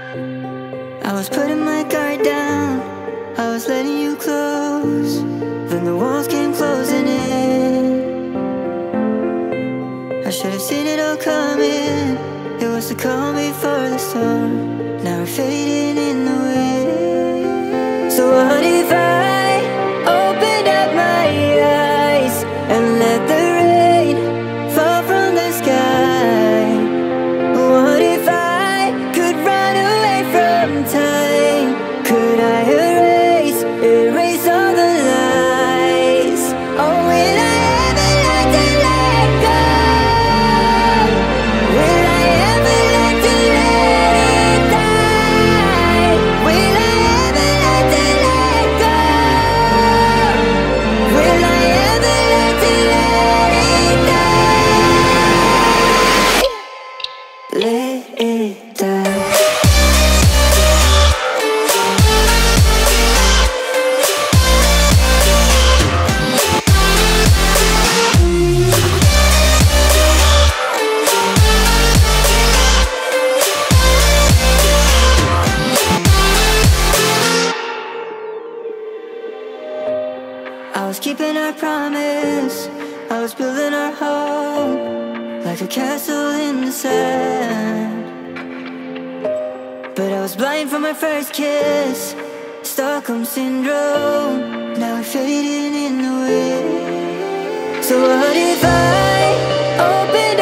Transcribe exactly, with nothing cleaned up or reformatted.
I was putting my guard down, I was letting you close. Then the walls came closing in. I should have seen it all coming. It was the calm before the storm. Now we're fading in the wind. So what if I opened up my eyes and let the rain fall from the sky? What if I could run away from time? Could I erase, erase all the lies? Oh, will I ever learn to let go? Will I ever learn to let it die? Will I ever learn to let go? Will I ever learn to let it die? Let it die. I was keeping our promise, I was building our home like a castle in the sand. But I was blind from my first kiss, Stockholm Syndrome. Now we're fading in the wind. So what if I open